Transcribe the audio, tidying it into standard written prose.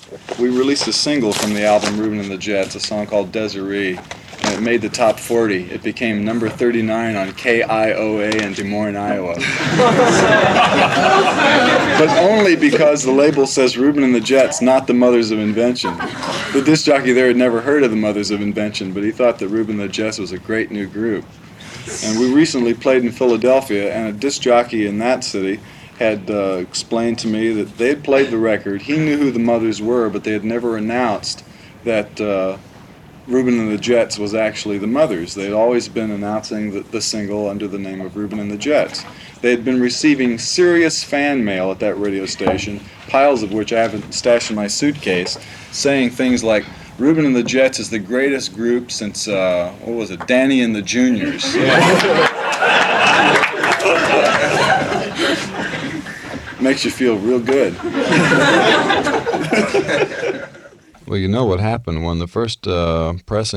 we released a single from the album Reuben and the Jets, a song called Desiree, and it made the top 40. It became number 39 on KIOA in Des Moines, Iowa. But only because the label says Reuben and the Jets, not the Mothers of Invention. The disc jockey there had never heard of the Mothers of Invention, but he thought that Reuben and the Jets was a great new group. And we recently played in Philadelphia, and a disc jockey in that city had explained to me that they had played the record. He knew who the Mothers were, but they had never announced that Reuben and the Jets was actually the Mothers. They had always been announcing the single under the name of Reuben and the Jets. They had been receiving serious fan mail at that radio station, piles of which I haven't stashed in my suitcase, saying things like, Reuben and the Jets is the greatest group since, Danny and the Juniors. Makes you feel real good. Well, you know what happened when the first pressing